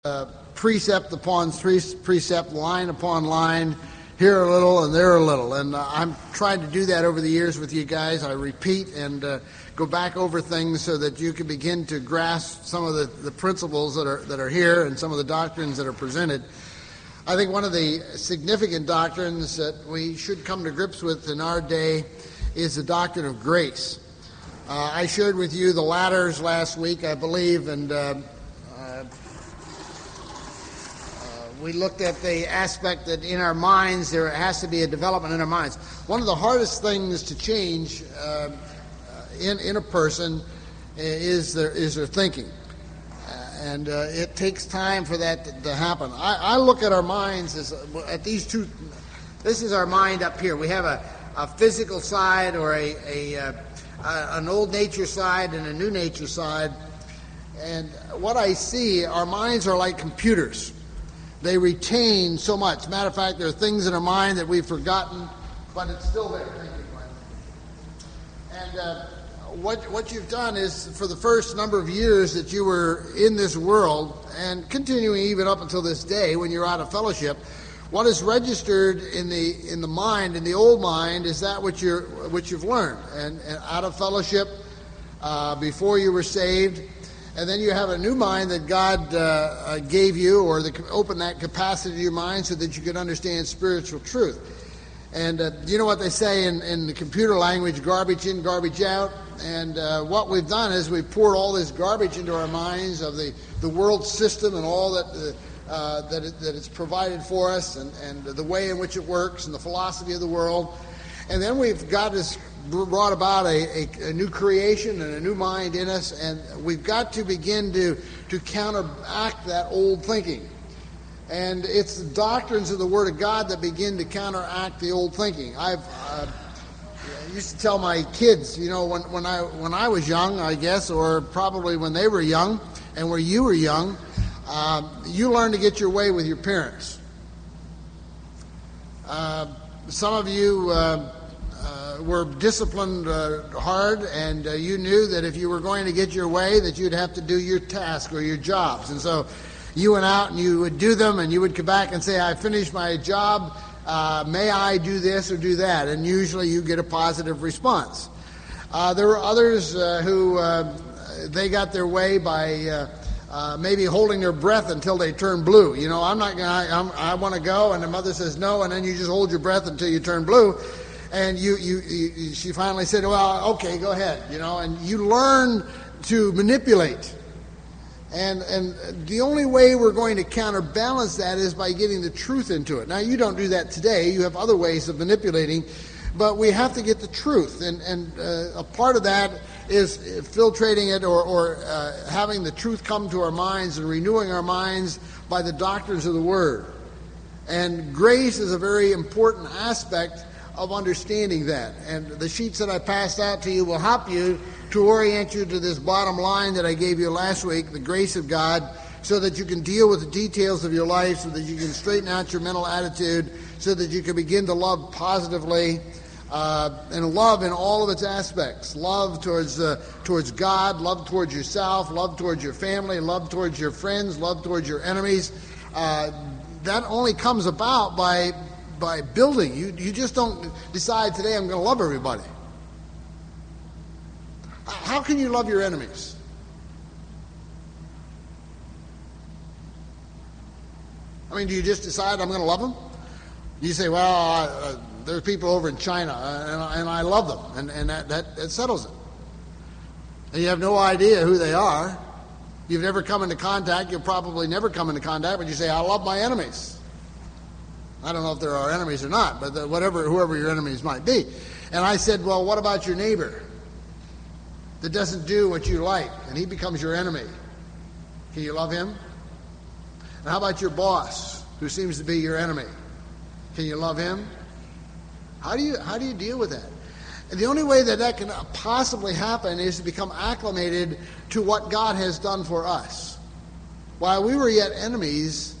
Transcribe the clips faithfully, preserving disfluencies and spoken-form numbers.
Uh, precept upon precept, line upon line, here a little and there a little. And uh, I'm trying to do that over the years with you guys. I repeat and uh, go back over things so that you can begin to grasp some of the, the principles that are that are here and some of the doctrines that are presented. I think one of the significant doctrines that we should come to grips with in our day is the doctrine of grace. Uh, I shared with you the ladders last week, I believe, and uh, uh, we looked at the aspect that in our minds there has to be a development in our minds. One of the hardest things to change uh, in in a person is their is their thinking, uh, and uh, it takes time for that to, to happen. I, I look at our minds as at these two. This is our mind up here. We have a, a physical side, or a, a, a, a an old nature side and a new nature side. And what I see, our minds are like computers. They retain so much. Matter of fact, there are things in our mind that we've forgotten, but it's still there. Thank you, and uh, what what you've done is, for the first number of years that you were in this world, and continuing even up until this day when you're out of fellowship, what is registered in the in the mind, in the old mind, is that which you're which you've learned, and, and out of fellowship uh, before you were saved. And then you have a new mind that God uh, gave you, or the, open that capacity to your mind so that you can understand spiritual truth. And uh, you know what they say in, in the computer language, garbage in, garbage out. And uh, what we've done is we've poured all this garbage into our minds of the, the world system and all that uh, that, it, that it's provided for us, and, and the way in which it works and the philosophy of the world. And then we've got this brought about a, a, a new creation and a new mind in us, and we've got to begin to, to counteract that old thinking. And it's the doctrines of the Word of God that begin to counteract the old thinking. I've uh, I used to tell my kids, you know, when, when I when I was young, I guess, or probably when they were young, and where you were young, uh, you learned to get your way with your parents. Uh, some of you Uh, Uh, were disciplined uh, hard, and uh, you knew that if you were going to get your way, that you'd have to do your task or your jobs. And so you went out and you would do them, and you would come back and say, I finished my job, uh, may I do this or do that? And usually you get a positive response. Uh, there were others uh, who uh, they got their way by uh, uh, maybe holding their breath until they turn blue. You know, I'm not gonna, I want to go, and the mother says no, and then you just hold your breath until you turn blue. And you, you, you, she finally said, well, okay, go ahead, you know, and you learn to manipulate. And and the only way we're going to counterbalance that is by getting the truth into it. Now, you don't do that today. You have other ways of manipulating, but we have to get the truth. And, and uh, a part of that is filtrating it, or, or uh, having the truth come to our minds and renewing our minds by the doctrines of the Word. And grace is a very important aspect of understanding that. And the sheets that I passed out to you will help you to orient you to this bottom line that I gave you last week, the grace of God, so that you can deal with the details of your life, so that you can straighten out your mental attitude, so that you can begin to love positively, uh, and love in all of its aspects. Love towards uh, towards God, love towards yourself, love towards your family, love towards your friends, love towards your enemies. Uh, that only comes about by by building. You you just don't decide today I'm going to love everybody. How can you love your enemies? I mean, do you just decide I'm going to love them? You say, well, uh, there's people over in China, uh, and, and I love them, and, and that, that, that settles it. And you have no idea who they are. You've never come into contact. You'll probably never come into contact, but you say, I love my enemies. I don't know if there are enemies or not, but the, whatever, whoever your enemies might be. And I said, well, what about your neighbor that doesn't do what you like, and he becomes your enemy? Can you love him? And how about your boss, who seems to be your enemy? Can you love him? How do you how do you deal with that? And the only way that that can possibly happen is to become acclimated to what God has done for us. While we were yet enemies,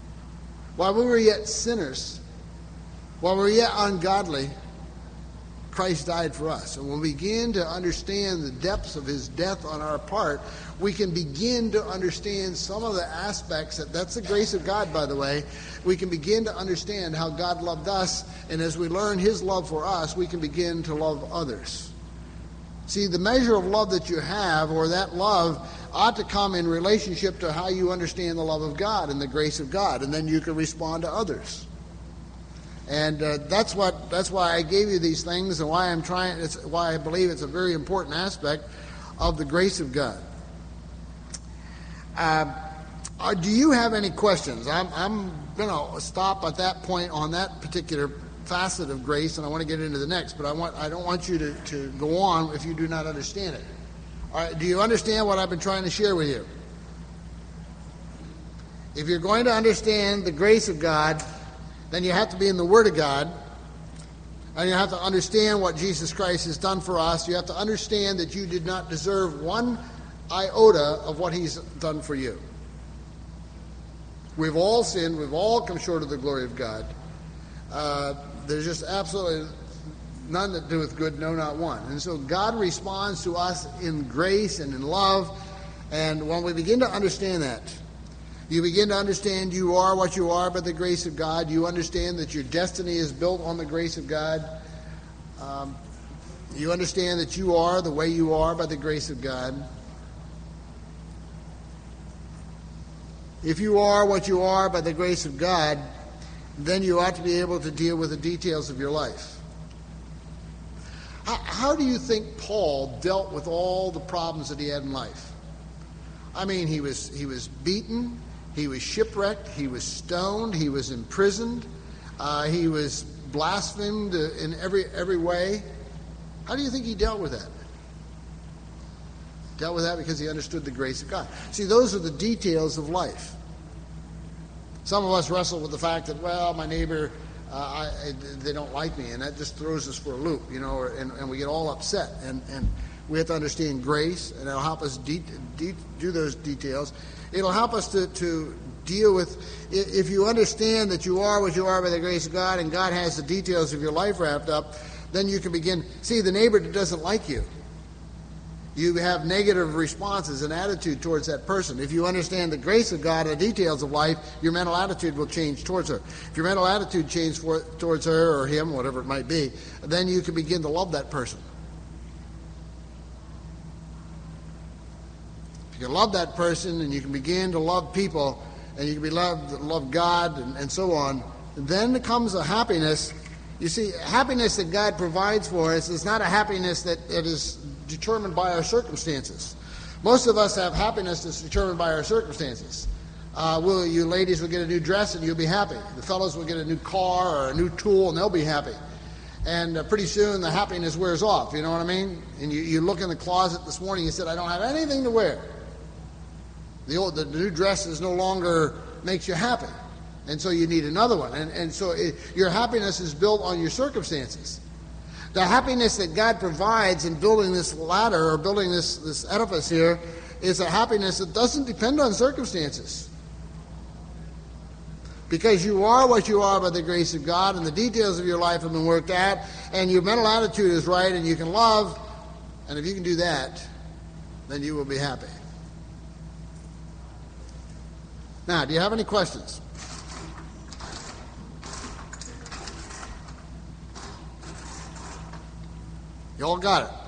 while we were yet sinners, while we were yet ungodly, Christ died for us. And when we begin to understand the depths of his death on our part, we can begin to understand some of the aspects, that that's the grace of God, by the way. We can begin to understand how God loved us, and as we learn his love for us, we can begin to love others. See, the measure of love that you have, or that love, ought to come in relationship to how you understand the love of God and the grace of God, and then you can respond to others. And uh, that's what that's why I gave you these things, and why I'm trying. It's why I believe it's a very important aspect of the grace of God. Uh, uh, do you have any questions? I'm I'm going to stop at that point on that particular facet of grace, and I want to get into the next. But I want I don't want you to, to go on if you do not understand it. All right, do you understand what I've been trying to share with you? If you're going to understand the grace of God, then you have to be in the Word of God, and you have to understand what Jesus Christ has done for us. You have to understand that you did not deserve one iota of what he's done for you. We've all sinned. We've all come short of the glory of God. Uh, there's just absolutely none that doeth good, no, not one. And so God responds to us in grace and in love, and when we begin to understand that, you begin to understand you are what you are by the grace of God. You understand that your destiny is built on the grace of God. Um, you understand that you are the way you are by the grace of God. If you are what you are by the grace of God, then you ought to be able to deal with the details of your life. How, how do you think Paul dealt with all the problems that he had in life? I mean, he was he was beaten. He was shipwrecked, he was stoned, he was imprisoned, uh, he was blasphemed in every every way. How do you think he dealt with that? Dealt with that because he understood the grace of God. See, those are the details of life. Some of us wrestle with the fact that, well, my neighbor, uh, I, they don't like me, and that just throws us for a loop, you know, or, and, and we get all upset. And, and we have to understand grace, and it'll help us de- de- do those details. It'll help us to, to deal with, if you understand that you are what you are by the grace of God, and God has the details of your life wrapped up, then you can begin. See, the neighbor that doesn't like you, you have negative responses and attitude towards that person. If you understand the grace of God and the details of life, your mental attitude will change towards her. If your mental attitude changes for, towards her or him, whatever it might be, then you can begin to love that person. You can love that person, and you can begin to love people, and you can be loved, love God, and, and so on. And then comes a happiness. You see, happiness that God provides for us is not a happiness that, that is determined by our circumstances. Most of us have happiness that's determined by our circumstances. Uh, will you ladies will get a new dress and you'll be happy. The fellows will get a new car or a new tool and they'll be happy. And uh, pretty soon the happiness wears off. You know what I mean? And you, you look in the closet this morning. You said, I don't have anything to wear. The old, the new dress is no longer makes you happy, and so you need another one. And and so it, your happiness is built on your circumstances. The happiness that God provides in building this ladder or building this this edifice here is a happiness that doesn't depend on circumstances, because you are what you are by the grace of God, and the details of your life have been worked out, and your mental attitude is right, and you can love, and if you can do that, then you will be happy. Now, do you have any questions? You all got it?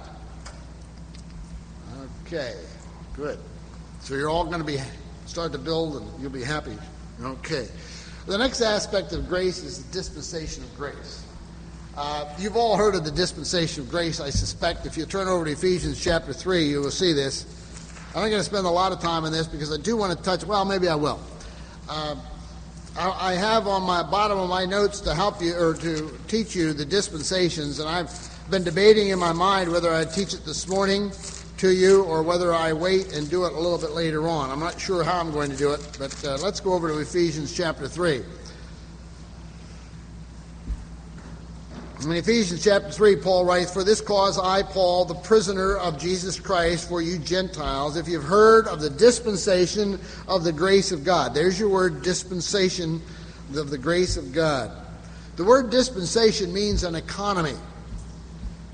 Okay, good. So you're all going to be start to build, and you'll be happy. Okay. The next aspect of grace is the dispensation of grace. Uh, you've all heard of the dispensation of grace, I suspect. If you turn over to Ephesians chapter three, you will see this. I'm not going to spend a lot of time on this because I do want to touch, well, maybe I will. Uh, I, I have on my bottom of my notes to help you, or to teach you the dispensations, and I've been debating in my mind whether I teach it this morning to you or whether I wait and do it a little bit later on. I'm not sure how I'm going to do it, but uh, let's go over to Ephesians chapter three. In Ephesians chapter three, Paul writes, For this cause I, Paul, the prisoner of Jesus Christ, for you Gentiles, if you've heard of the dispensation of the grace of God. There's your word, dispensation of the grace of God. The word dispensation means an economy.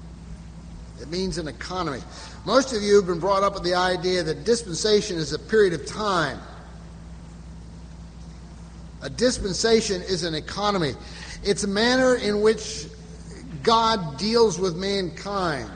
It means an economy. Most of you have been brought up with the idea that dispensation is a period of time. A dispensation is an economy. It's a manner in which God deals with mankind.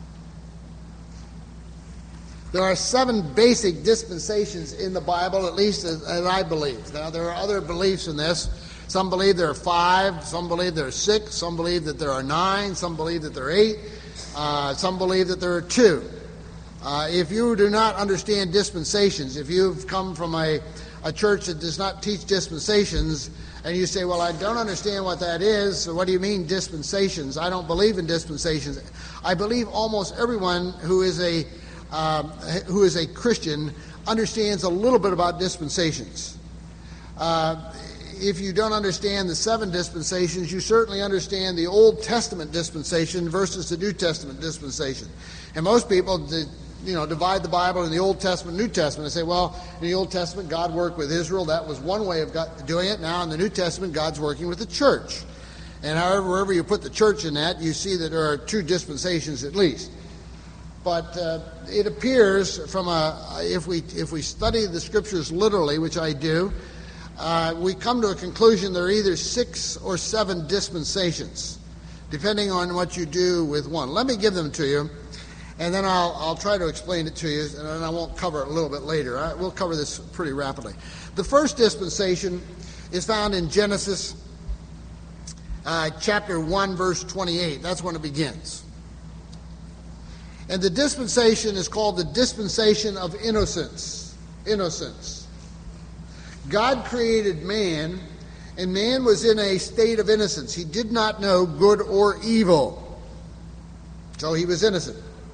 There are seven basic dispensations in the Bible, at least as, as I believe. Now, there are other beliefs in this. Some believe there are five, some believe there are six, some believe that there are nine, some believe that there are eight, uh, some believe that there are two. Uh, if you do not understand dispensations, if you've come from a, a church that does not teach dispensations, and you say, well, I don't understand what that is, so what do you mean dispensations? I don't believe in dispensations. I believe almost everyone who is a um, who is a Christian understands a little bit about dispensations. Uh, if you don't understand the seven dispensations, you certainly understand the Old Testament dispensation versus the New Testament dispensation. And most people, you know, divide the Bible in the Old Testament, New Testament, and say, well, in the Old Testament, God worked with Israel. That was one way of God doing it. Now, in the New Testament, God's working with the church. And however, wherever you put the church in that, you see that there are two dispensations at least. But uh, it appears from a, if we if we study the Scriptures literally, which I do, uh, we come to a conclusion there are either six or seven dispensations, depending on what you do with one. Let me give them to you, and then I'll I'll try to explain it to you, and then I won't cover it a little bit later. I, we'll cover this pretty rapidly. The first dispensation is found in Genesis uh, chapter one, verse twenty-eight. That's when it begins. And the dispensation is called the dispensation of innocence. Innocence. God created man, and man was in a state of innocence. He did not know good or evil. So he was innocent.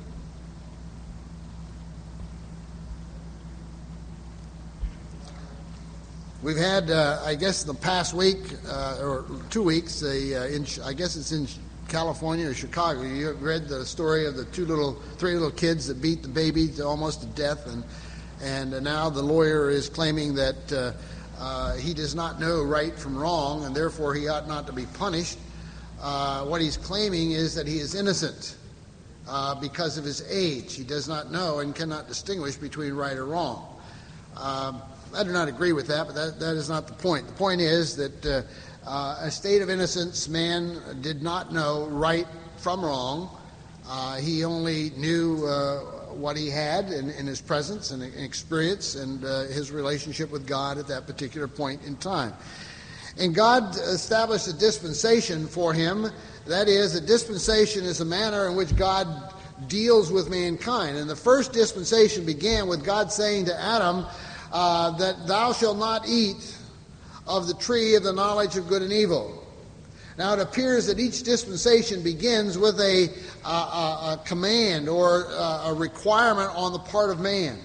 We've had, uh, I guess, the past week uh, or two weeks, a, uh, in, I guess it's in California or Chicago. You read the story of the two little, three little kids that beat the baby to almost to death, and and now the lawyer is claiming that uh, uh, he does not know right from wrong, and therefore he ought not to be punished. Uh, what he's claiming is that he is innocent uh, because of his age. He does not know and cannot distinguish between right or wrong. Um, I do not agree with that, but that, that is not the point. The point is that uh, uh, a state of innocence, man did not know right from wrong. Uh, he only knew uh, what he had in, in his presence and experience and uh, his relationship with God at that particular point in time. And God established a dispensation for him. That is, a dispensation is a manner in which God deals with mankind. And the first dispensation began with God saying to Adam, uh, that thou shalt not eat of the tree of the knowledge of good and evil. Now it appears that each dispensation begins with a, a, a command or a, a requirement on the part of man.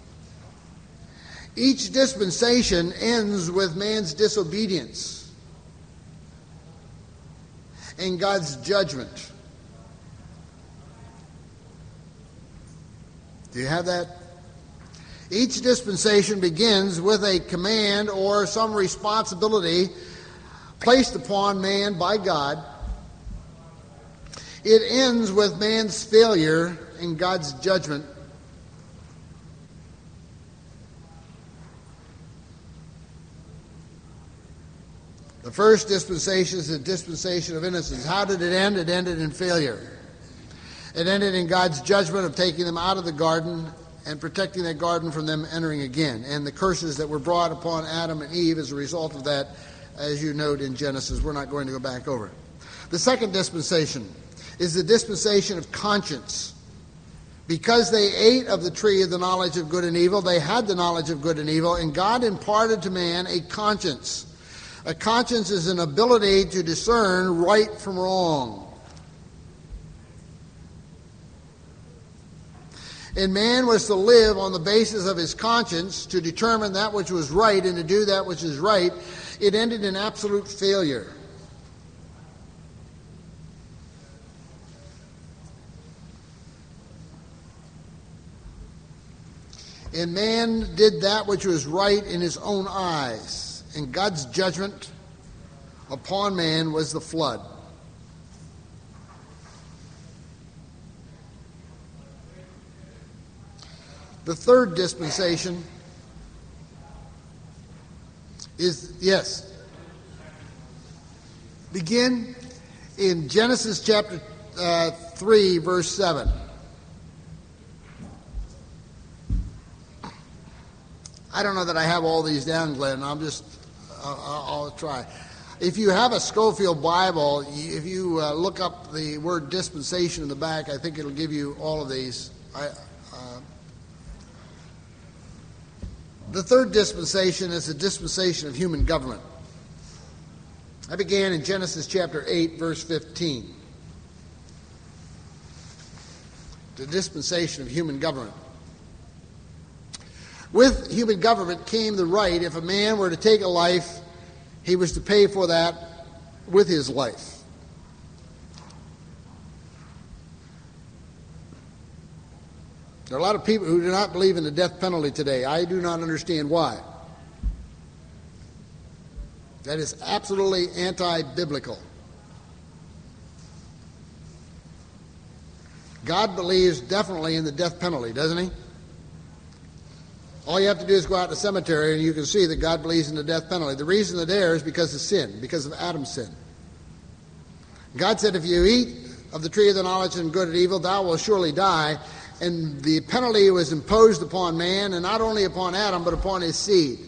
Each dispensation ends with man's disobedience and God's judgment. Do you have that? Each dispensation begins with a command or some responsibility placed upon man by God. It ends with man's failure and God's judgment. The first dispensation is the dispensation of innocence. How did it end? It ended in failure. It ended in God's judgment of taking them out of the garden and protecting that garden from them entering again, and the curses that were brought upon Adam and Eve as a result of that, as you note in Genesis. We're not going to go back over it. The second dispensation is the dispensation of conscience. Because they ate of the tree of the knowledge of good and evil, they had the knowledge of good and evil, and God imparted to man a conscience. A conscience is an ability to discern right from wrong. And man was to live on the basis of his conscience to determine that which was right and to do that which is right. It ended in absolute failure. And man did that which was right in his own eyes. And God's judgment upon man was the flood. The third dispensation is, yes, begin in Genesis chapter uh, three, verse seven. I don't know that I have all these down, Glenn. I'm just, uh, I'll try. If you have a Scofield Bible, if you uh, look up the word dispensation in the back, I think it'll give you all of these. I, uh, the third dispensation is the dispensation of human government. I began in Genesis chapter eight, verse fifteen. The dispensation of human government. With human government came the right, if a man were to take a life, he was to pay for that with his life. There are a lot of people who do not believe in the death penalty today. I do not understand why. That is absolutely anti-biblical. God believes definitely in the death penalty, doesn't he? All you have to do is go out to the cemetery and you can see that God believes in the death penalty. The reason they're there is because of sin, because of Adam's sin. God said, if you eat of the tree of the knowledge of good and evil, thou wilt surely die. And the penalty was imposed upon man, and not only upon Adam, but upon his seed.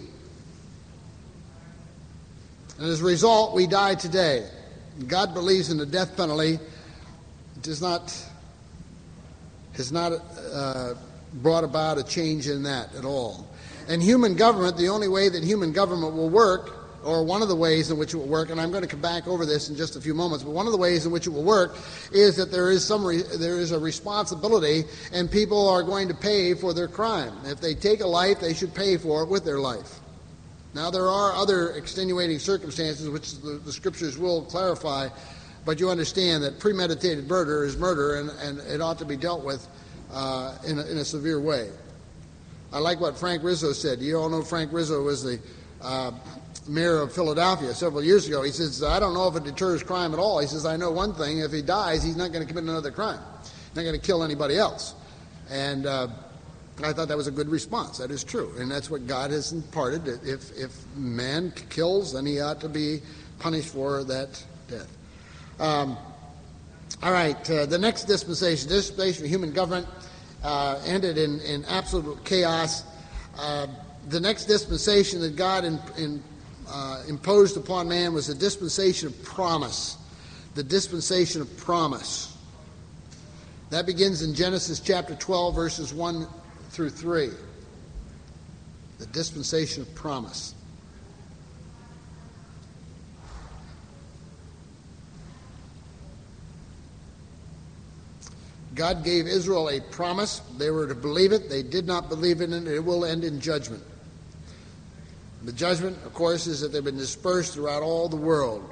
And as a result, we die today. God believes in the death penalty. It does not, has not uh, brought about a change in that at all. And human government, the only way that human government will work, or one of the ways in which it will work, and I'm going to come back over this in just a few moments, but one of the ways in which it will work is that there is some re- there is a responsibility, and people are going to pay for their crime. If they take a life, they should pay for it with their life. Now, there are other extenuating circumstances which the, the scriptures will clarify, but you understand that premeditated murder is murder, and, and it ought to be dealt with uh, in, a, in a severe way. I like what Frank Rizzo said. You all know Frank Rizzo was the uh, mayor of Philadelphia several years ago. He says, I don't know if it deters crime at all. He says, I know one thing. If he dies, he's not going to commit another crime. He's not going to kill anybody else. And uh, I thought that was a good response. That is true. And that's what God has imparted. If, if man kills, then he ought to be punished for that death. Um, all right, uh, the next dispensation, dispensation of human government, uh, ended in, in absolute chaos. Uh, the next dispensation that God in, in, uh, imposed upon man was the dispensation of promise. The dispensation of promise. That begins in Genesis chapter twelve, verses one through three. The dispensation of promise. God gave Israel a promise. They were to believe it. They did not believe it, and it will end in judgment. The judgment, of course, is that they've been dispersed throughout all the world.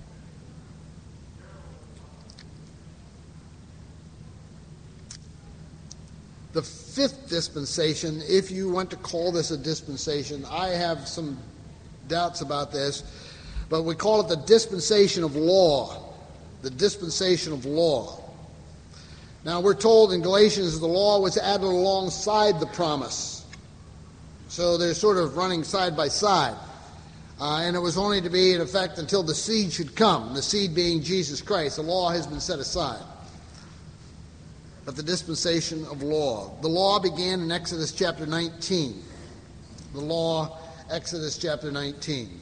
The fifth dispensation, if you want to call this a dispensation, I have some doubts about this, but we call it the dispensation of law. The dispensation of law. Now, we're told in Galatians that the law was added alongside the promise. So they're sort of running side by side. Uh, and it was only to be in effect until the seed should come, the seed being Jesus Christ. The law has been set aside. But the dispensation of law. The law began in Exodus chapter nineteen. The law, Exodus chapter nineteen.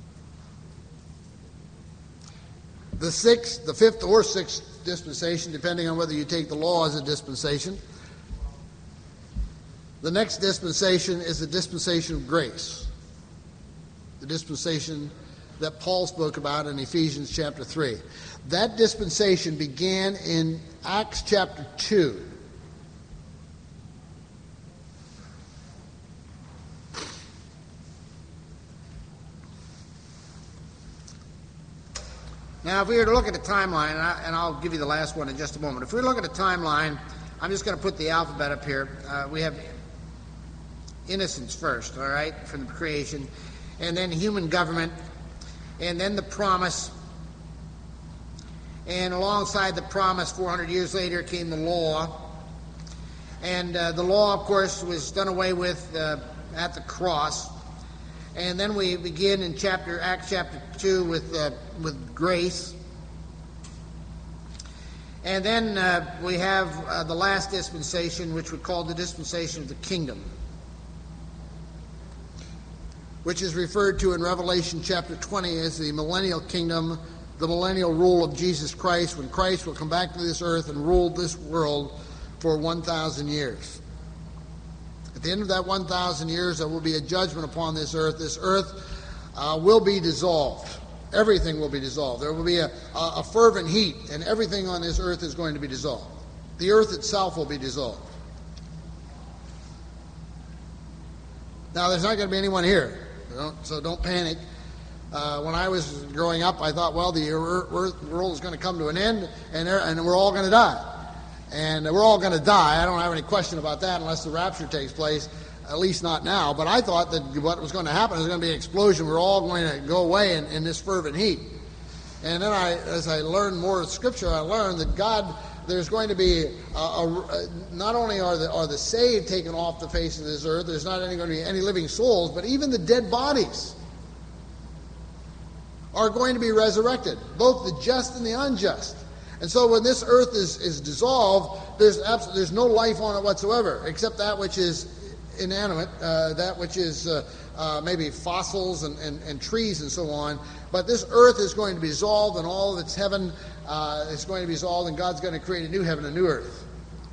The sixth, the fifth or sixth dispensation, depending on whether you take the law as a dispensation. The next dispensation is the dispensation of grace. The dispensation that Paul spoke about in Ephesians chapter three. That dispensation began in Acts chapter two. Now, if we were to look at the timeline, and, I, and I'll give you the last one in just a moment. If we look at the timeline, I'm just going to put the alphabet up here. Uh, we have innocence first, all right, from the creation, and then human government, and then the promise. And alongside the promise, four hundred years later, came the law. And uh, the law, of course, was done away with uh, at the cross. And then we begin in chapter Acts chapter two with uh, with grace. And then uh, we have uh, the last dispensation, which we call the dispensation of the kingdom, which is referred to in Revelation chapter twenty as the millennial kingdom, the millennial rule of Jesus Christ, when Christ will come back to this earth and rule this world for one thousand years. At the end of that one thousand years, there will be a judgment upon this earth. This earth uh, will be dissolved. Everything will be dissolved. There will be a, a, a fervent heat, and everything on this earth is going to be dissolved. The earth itself will be dissolved. Now, there's not going to be anyone here, so don't panic. Uh, when I was growing up, I thought, well, the earth, world is going to come to an end, and, and we're all going to die. And we're all going to die. I don't have any question about that unless the rapture takes place, at least not now. But I thought that what was going to happen was going to be an explosion. We're all going to go away in, in this fervent heat. And then I, as I learned more of Scripture, I learned that God, there's going to be, a, a, a, not only are the, are the saved taken off the face of this earth, there's not any, going to be any living souls, but even the dead bodies are going to be resurrected, both the just and the unjust. And so when this earth is, is dissolved, there's absolutely, there's no life on it whatsoever, except that which is inanimate, uh, that which is uh, uh, maybe fossils and, and, and trees and so on. But this earth is going to be dissolved, and all of its heaven uh, is going to be dissolved, and God's going to create a new heaven, a new earth.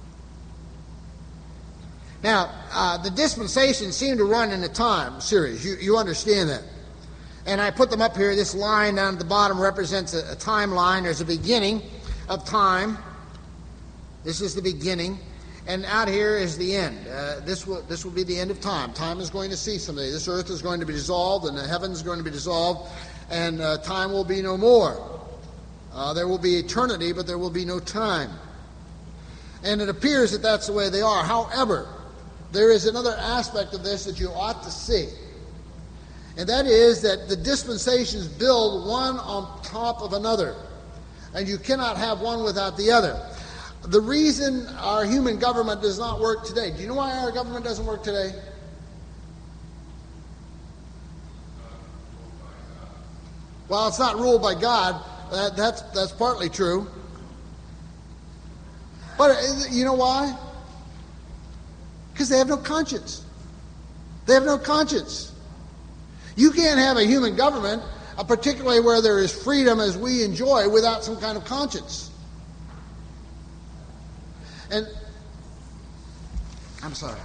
Now, uh, the dispensations seem to run in a time series. You, you understand that. And I put them up here. This line down at the bottom represents a, a timeline. There's a beginning of time. This is the beginning, and out here is the end. Uh, this will this will be the end of time. Time is going to cease someday. This earth is going to be dissolved, and the heavens is going to be dissolved, and uh, time will be no more. Uh, there will be eternity, but there will be no time. And it appears that that's the way they are. However, there is another aspect of this that you ought to see, and that is that the dispensations build one on top of another. And you cannot have one without the other. The reason our human government does not work today, do you know why our government doesn't work today? Well, it's not ruled by God. That, that's, that's partly true. But you know why? Because they have no conscience. They have no conscience. You can't have a human government, Uh, particularly where there is freedom as we enjoy, without some kind of conscience. And I'm sorry.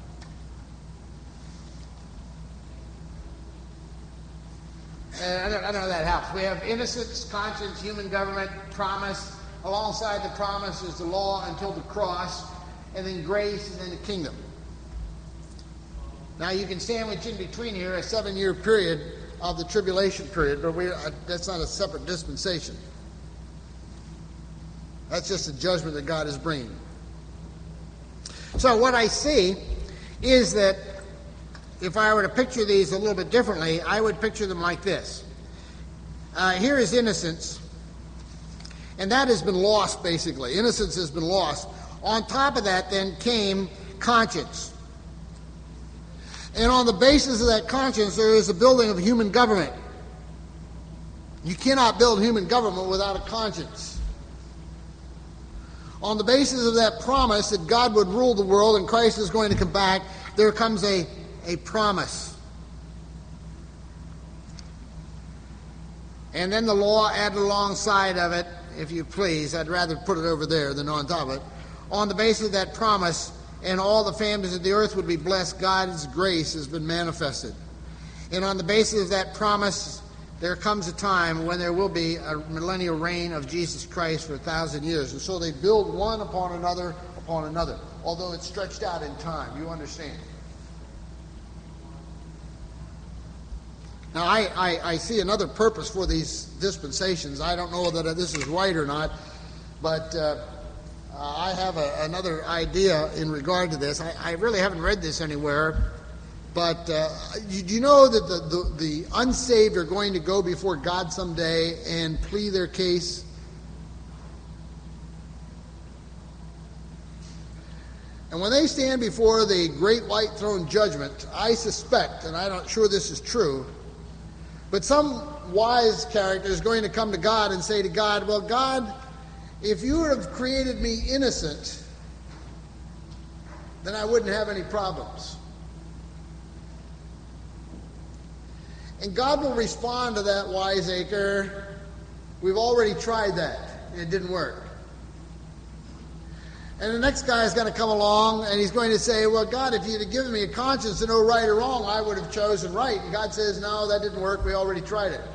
Uh, I, don't, I don't know if that helps. We have innocence, conscience, human government, promise. Alongside the promise is the law until the cross, and then grace, and then the kingdom. Now you can sandwich in between here a seven-year period of the tribulation period, but we, uh, that's not a separate dispensation. That's just a judgment that God is bringing. So what I see is that if I were to picture these a little bit differently, I would picture them like this. Uh, here is innocence, and that has been lost, basically. Innocence has been lost. On top of that then came conscience. And on the basis of that conscience, there is a building of human government. You cannot build human government without a conscience. On the basis of that promise that God would rule the world and Christ is going to come back, there comes a, a promise. And then the law added alongside of it, if you please. I'd rather put it over there than on top of it. On the basis of that promise, and all the families of the earth would be blessed, God's grace has been manifested. And on the basis of that promise, there comes a time when there will be a millennial reign of Jesus Christ for a thousand years. And so they build one upon another upon another, although it's stretched out in time. You understand? Now, I, I, I see another purpose for these dispensations. I don't know that this is right or not, but Uh, Uh, I have a, another idea in regard to this. I, I really haven't read this anywhere, but uh, do you know that the, the, the unsaved are going to go before God someday and plead their case? And And when they stand before the great white throne judgment, I suspect, and I'm not sure this is true, but some wise character is going to come to God and say to God, well, God, if you would have created me innocent, then I wouldn't have any problems. And God will respond to that wiseacre, we've already tried that, and it didn't work. And the next guy is going to come along, and he's going to say, well, God, if you'd have given me a conscience to know right or wrong, I would have chosen right. And God says, no, that didn't work. We already tried it.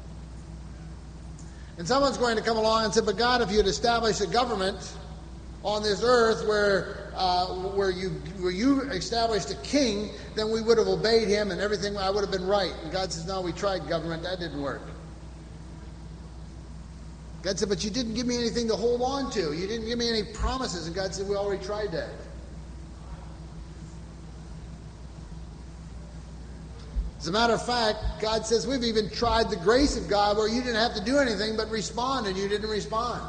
And someone's going to come along and say, but God, if you'd established a government on this earth where uh, where you where you established a king, then we would have obeyed him and everything, I would have been right. And God says, no, we tried government. That didn't work. God said, but you didn't give me anything to hold on to. You didn't give me any promises. And God said, we already tried that. As a matter of fact, God says, we've even tried the grace of God where you didn't have to do anything but respond, and you didn't respond.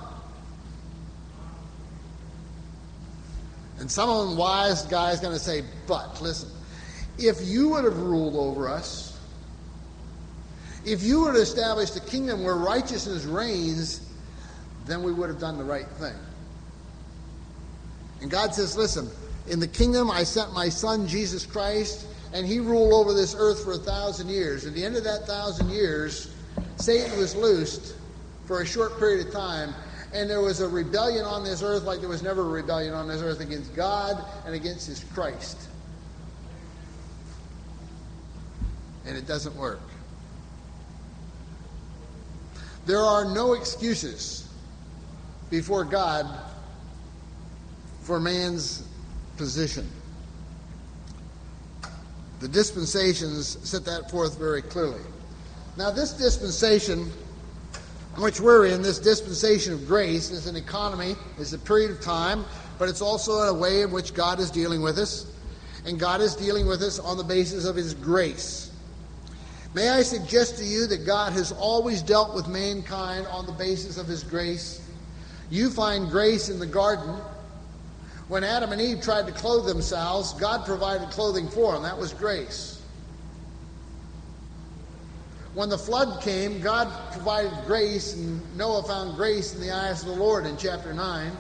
And some wise guy is going to say, but, listen, if you would have ruled over us, if you would have established a kingdom where righteousness reigns, then we would have done the right thing. And God says, listen, in the kingdom I sent my son, Jesus Christ, and he ruled over this earth for a thousand years. At the end of that thousand years, Satan was loosed for a short period of time, and there was a rebellion on this earth like there was never a rebellion on this earth against God and against his Christ. And it doesn't work. There are no excuses before God for man's position. The dispensations set that forth very clearly. Now, this dispensation which we're in, this dispensation of grace, is an economy, is a period of time, but it's also a way in which God is dealing with us. And God is dealing with us on the basis of his grace. May I suggest to you that God has always dealt with mankind on the basis of his grace? You find grace in the garden. When Adam and Eve tried to clothe themselves, God provided clothing for them. That was grace. When the flood came, God provided grace, and Noah found grace in the eyes of the Lord in chapter nine.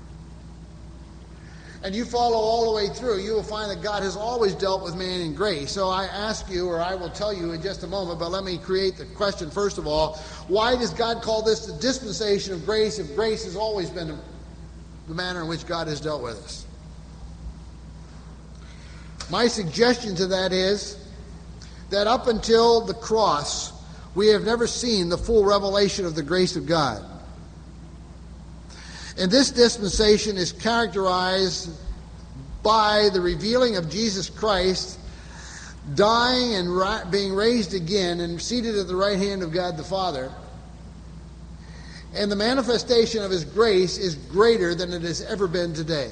And you follow all the way through, you will find that God has always dealt with man in grace. So I ask you, or I will tell you in just a moment, but let me create the question first of all. Why does God call this the dispensation of grace if grace has always been the manner in which God has dealt with us? My suggestion to that is that up until the cross, we have never seen the full revelation of the grace of God. And this dispensation is characterized by the revealing of Jesus Christ dying and ri- being raised again and seated at the right hand of God the Father. And the manifestation of his grace is greater than it has ever been today.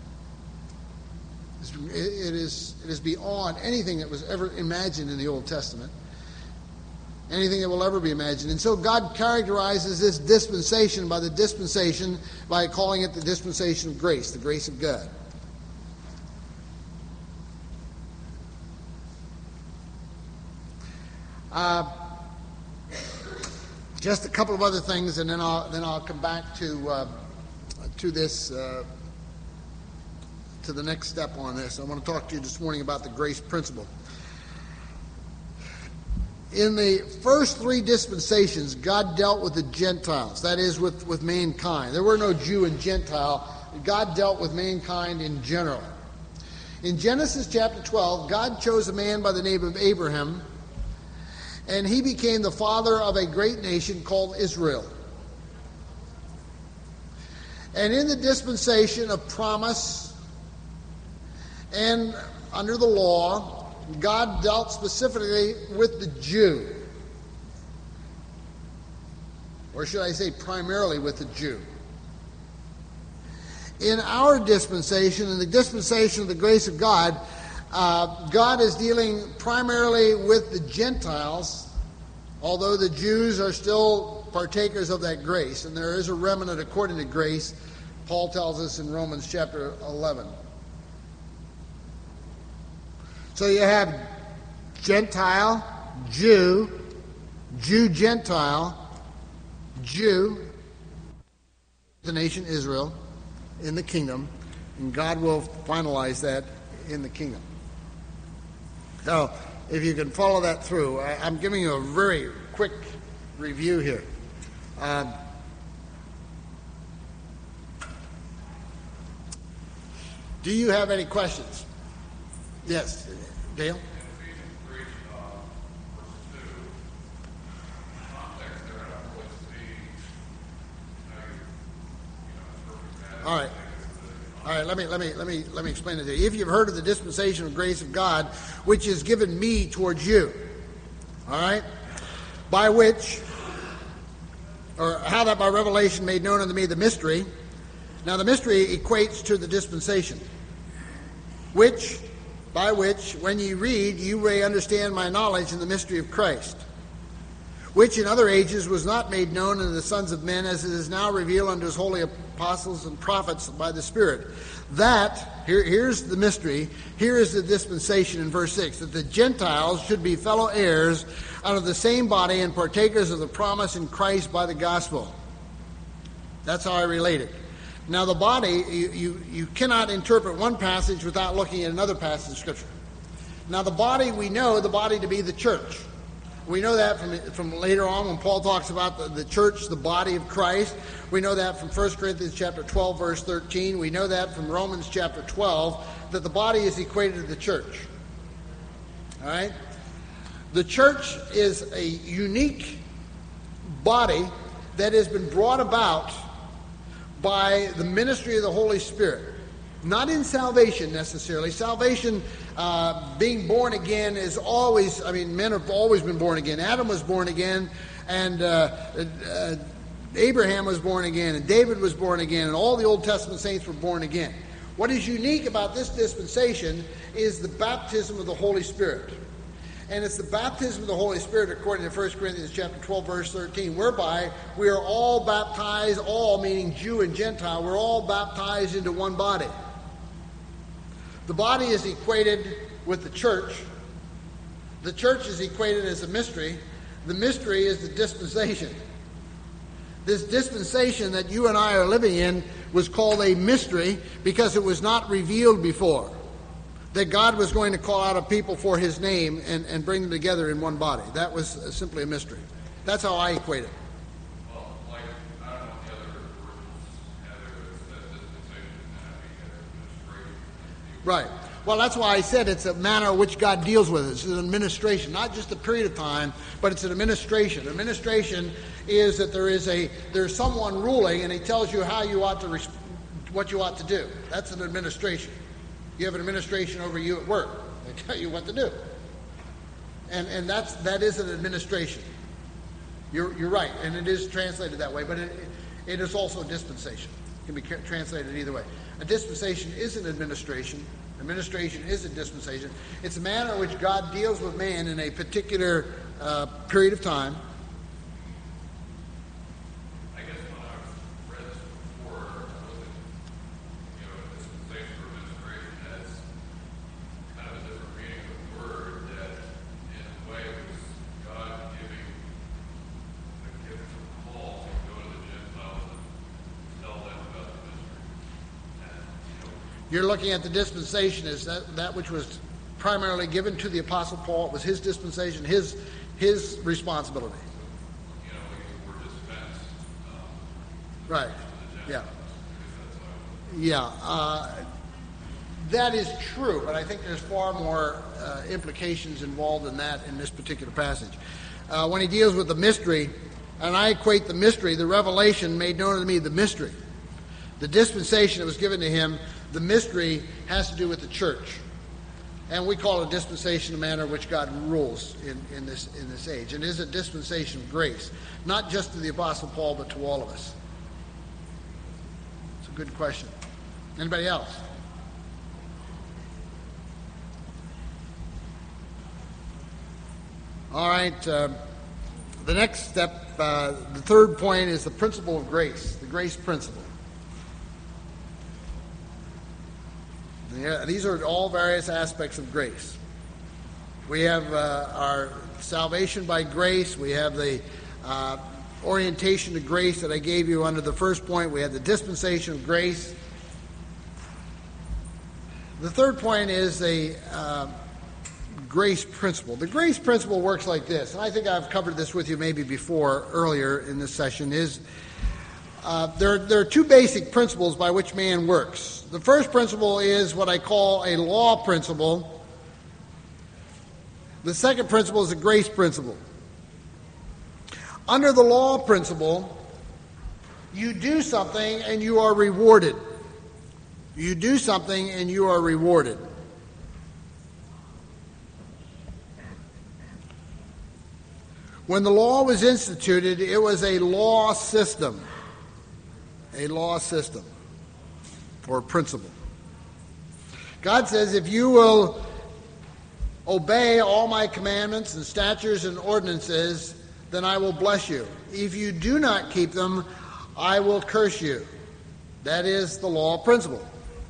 It is, it is beyond anything that was ever imagined in the Old Testament. Anything that will ever be imagined. And so God characterizes this dispensation by the dispensation, by calling it the dispensation of grace, the grace of God. Uh, just a couple of other things, and then I'll then I'll come back to uh, to this uh, to the next step on this. I want to talk to you this morning about the grace principle. In the first three dispensations, God dealt with the Gentiles, that is, with, with mankind. There were no Jew and Gentile. God dealt with mankind in general. In Genesis chapter twelve, God chose a man by the name of Abraham, and he became the father of a great nation called Israel. And in the dispensation of promise and under the law, God dealt specifically with the Jew. Or should I say primarily with the Jew. In our dispensation, in the dispensation of the grace of God, uh, God is dealing primarily with the Gentiles, although the Jews are still partakers of that grace. And there is a remnant according to grace, Paul tells us in Romans chapter eleven. So you have Gentile, Jew, Jew, Gentile, Jew, the nation Israel in the kingdom, and God will finalize that in the kingdom. So if you can follow that through, I, I'm giving you a very quick review here. Um, do you have any questions? Yes, Dale? All right. All right, let me let me let me let me explain it to you. If you've heard of the dispensation of grace of God, which is given me towards you, all right, by which, or how that by revelation made known unto me the mystery. Now the mystery equates to the dispensation, which, by which, when ye read, you may understand my knowledge in the mystery of Christ, which in other ages was not made known unto the sons of men, as it is now revealed unto his holy apostles and prophets by the Spirit. That, here, here's the mystery, here is the dispensation in verse six, that the Gentiles should be fellow heirs out of the same body and partakers of the promise in Christ by the gospel. That's how I relate it. Now the body, you, you, you cannot interpret one passage without looking at another passage of Scripture. Now the body, we know the body to be the church. We know that from from later on when Paul talks about the, the church, the body of Christ. We know that from First Corinthians chapter twelve, verse thirteen. We know that from Romans chapter twelve, that the body is equated to the church. All right? The church is a unique body that has been brought about by the ministry of the Holy Spirit. Not in salvation necessarily. Salvation, uh, being born again, is always, I mean, men have always been born again. Adam was born again, and uh, uh, Abraham was born again, and David was born again, and all the Old Testament saints were born again. What is unique about this dispensation is the baptism of the Holy Spirit. And it's the baptism of the Holy Spirit, according to First Corinthians chapter twelve, verse thirteen, whereby we are all baptized, all meaning Jew and Gentile, we're all baptized into one body. The body is equated with the church. The church is equated as a mystery. The mystery is the dispensation. This dispensation that you and I are living in was called a mystery because it was not revealed before. That God was going to call out a people for his name and, and bring them together in one body. That was simply a mystery. That's how I equate it. Well, like, I don't know if the other versions have it, that dispensation and having administration. Right. Well, that's why I said it's a manner in which God deals with it. It's an administration, not just a period of time, but it's an administration. Administration is that there is a there's someone ruling, and he tells you how you ought to res- what you ought to do. That's an administration. You have an administration over you at work. They tell you what to do, and and that's that is an administration. You're you're right, and it is translated that way, but it it is also a dispensation. It can be translated either way. A dispensation is an administration. Administration is a dispensation. It's a manner in which God deals with man in a particular uh, period of time. I guess when I read this before, I wasn't, you know, a dispensation or administration as kind of a different meaning of the word, that in a way it was God giving a gift of Paul to go to the Gentiles and tell them about the mystery. And, you know, You're looking at the dispensation as that, that which was primarily given to the Apostle Paul. It was his dispensation, his his responsibility. you know, like the word dispense. Um, Right. Yeah. Yeah. Uh, that is true, but I think there's far more uh, implications involved in that in this particular passage. Uh, when he deals with the mystery, and I equate the mystery, the revelation made known to me, the mystery. The dispensation that was given to him, the mystery has to do with the church. And we call it a dispensation, a manner in which God rules in, in this in this age. It is a dispensation of grace, not just to the Apostle Paul, but to all of us. It's a good question. Anybody else? All right. Uh, the next step, uh, the third point, is the principle of grace, the grace principle. Yeah, these are all various aspects of grace. We have uh, our salvation by grace. We have the uh, orientation to grace that I gave you under the first point. We have the dispensation of grace. The third point is the uh, grace principle. The grace principle works like this, and I think I've covered this with you maybe before, earlier in this session, is uh, there, there are two basic principles by which man works. The first principle is what I call a law principle. The second principle is a grace principle. Under the law principle, you do something and you are rewarded. You do something and you are rewarded. When the law was instituted, it was a law system. A law system or principle. God says, if you will obey all my commandments and statutes and ordinances, then I will bless you. If you do not keep them, I will curse you. That is the law principle.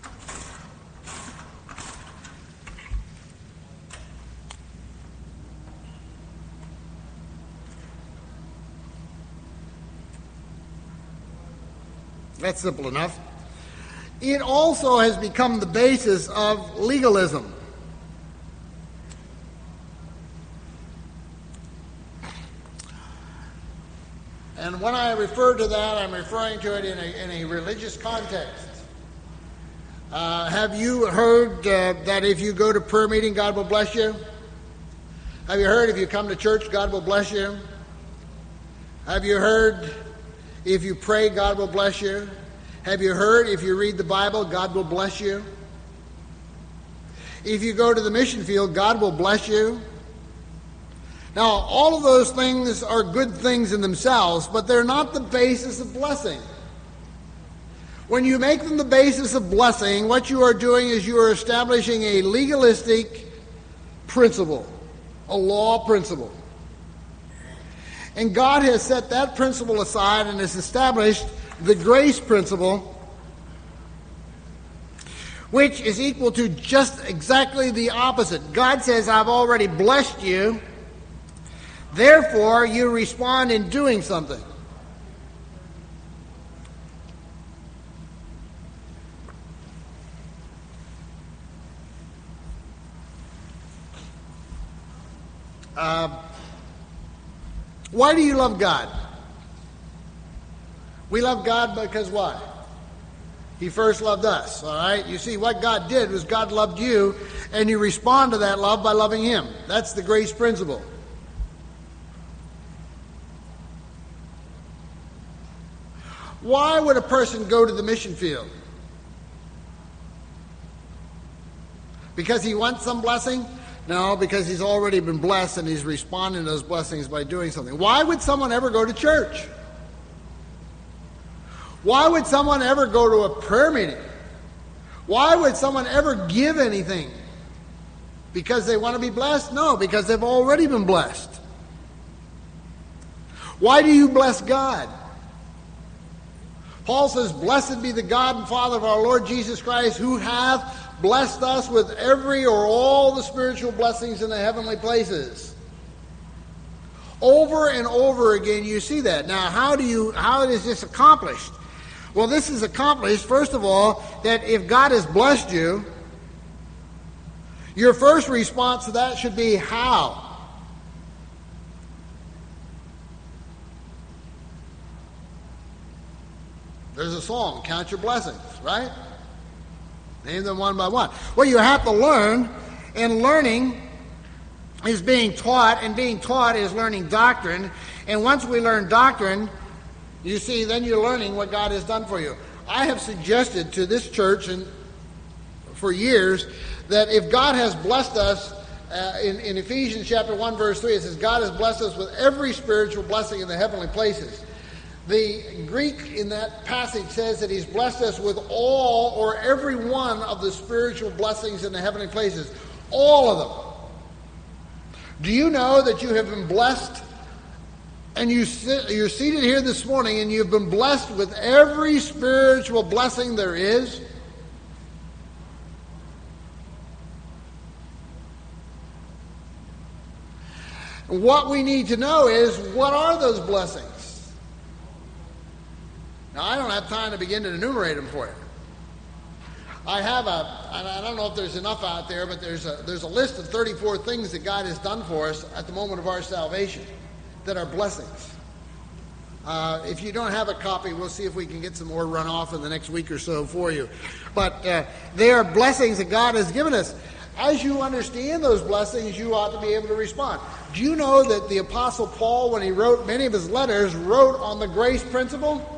That's simple enough. It also has become the basis of legalism. And when I refer to that, I'm referring to it in a, in a religious context. Uh, have you heard uh, that if you go to prayer meeting, God will bless you? Have you heard if you come to church, God will bless you? Have you heard if you pray, God will bless you? Have you heard if you read the Bible, God will bless you? If you go to the mission field, God will bless you? Now, all of those things are good things in themselves, but they're not the basis of blessing. When you make them the basis of blessing, what you are doing is you are establishing a legalistic principle, a law principle. And God has set that principle aside and has established the grace principle, which is equal to just exactly the opposite. God says, I've already blessed you. Therefore, you respond in doing something. Uh, why do you love God? We love God because why? He first loved us, all right? You see, what God did was God loved you, and you respond to that love by loving Him. That's the grace principle. Why would a person go to the mission field? Because he wants some blessing? No, because he's already been blessed and he's responding to those blessings by doing something. Why would someone ever go to church? Why would someone ever go to a prayer meeting? Why would someone ever give anything? Because they want to be blessed? No, because they've already been blessed. Why do you bless God? Paul says, blessed be the God and Father of our Lord Jesus Christ, who hath blessed us with every or all the spiritual blessings in the heavenly places. Over and over again you see that. Now, how do you how is this accomplished? Well, this is accomplished, first of all, that if God has blessed you, your first response to that should be how? There's a song, Count Your Blessings, right? Name them one by one. Well, you have to learn, and learning is being taught, and being taught is learning doctrine. And once we learn doctrine, you see, then you're learning what God has done for you. I have suggested to this church and for years that if God has blessed us, uh, in, in Ephesians chapter one, verse three, it says, God has blessed us with every spiritual blessing in the heavenly places. The Greek in that passage says that He's blessed us with all or every one of the spiritual blessings in the heavenly places. All of them. Do you know that you have been blessed, and you sit, you're seated here this morning and you've been blessed with every spiritual blessing there is? What we need to know is, what are those blessings? Now, I don't have time to begin to enumerate them for you. I have a, and I don't know if there's enough out there, but there's a, there's a list of thirty-four things that God has done for us at the moment of our salvation that are blessings. Uh, if you don't have a copy, we'll see if we can get some more run off in the next week or so for you. But uh, they are blessings that God has given us. As you understand those blessings, you ought to be able to respond. Do you know that the Apostle Paul, when he wrote many of his letters, wrote on the grace principle?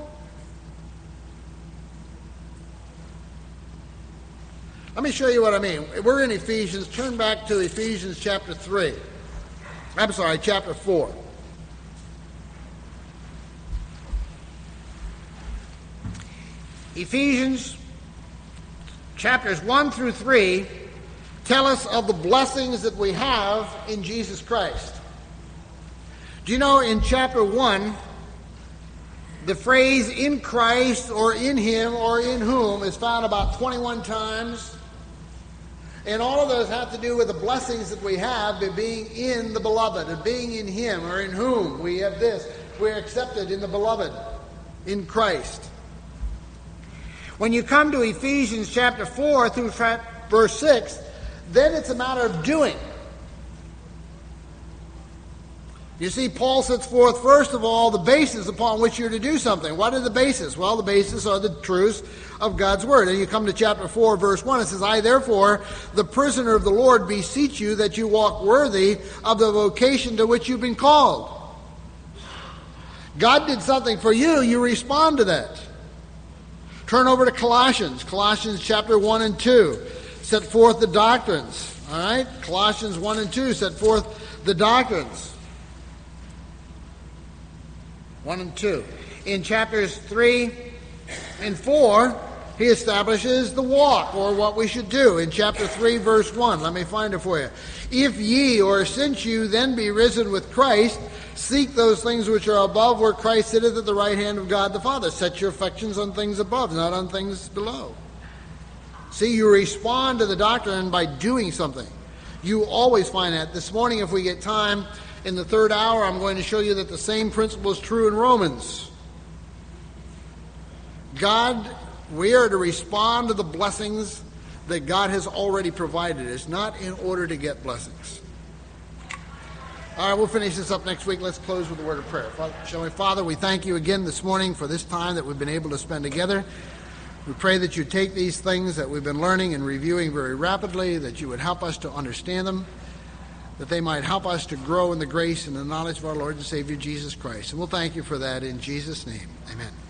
Let me show you what I mean. We're in Ephesians. Turn back to Ephesians chapter three. I'm sorry, chapter four. Ephesians chapters one through three tell us of the blessings that we have in Jesus Christ. Do you know in chapter one, the phrase in Christ or in him or in whom is found about twenty-one times? And all of those have to do with the blessings that we have by being in the beloved, and being in him or in whom. We have this. We're accepted in the beloved, in Christ. When you come to Ephesians chapter four through verse six, then it's a matter of doing. You see, Paul sets forth, first of all, the basis upon which you're to do something. What are the basis? Well, the basis are the truths of God's word. And you come to chapter four, verse one, it says, I therefore, the prisoner of the Lord, beseech you that you walk worthy of the vocation to which you've been called. God did something for you, you respond to that. Turn over to Colossians. Colossians chapter one and two set forth the doctrines. All right? Colossians one and two set forth the doctrines. one and two. In chapters three and four, he establishes the walk, or what we should do. In chapter three, verse one, let me find it for you. If ye, or since you then be risen with Christ, seek those things which are above, where Christ sitteth at the right hand of God the Father. Set your affections on things above, not on things below. See, you respond to the doctrine by doing something. You always find that. This morning, if we get time, in the third hour, I'm going to show you that the same principle is true in Romans. God, we are to respond to the blessings that God has already provided us, not in order to get blessings. All right, we'll finish this up next week. Let's close with a word of prayer. Father, shall we? Father, we thank you again this morning for this time that we've been able to spend together. We pray that you take these things that we've been learning and reviewing very rapidly, that you would help us to understand them, that they might help us to grow in the grace and the knowledge of our Lord and Savior Jesus Christ. And we'll thank you for that in Jesus' name. Amen.